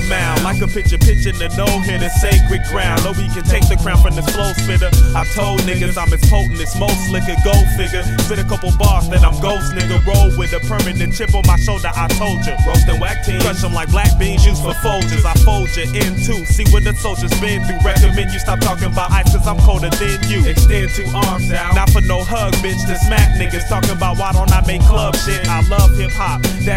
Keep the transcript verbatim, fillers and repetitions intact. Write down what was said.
mound. Like a pitcher pitching the no-hitter, sacred ground. No, we can take the crown from this flow spitter. I told niggas I'm as potent as most liquor, go figure. Spit a couple bars, then I'm ghost nigga. Roll with a permanent chip on my shoulder, I told you. Roast and whack team, crush them like black beans used for Folgers. I fold you in two, see what the soldiers been through. Recommend you stop talking about ice, cause I'm colder than you. Extend two arms out, not for no hug, bitch. The smack niggas talking about why don't I make club shit. I love hip hop.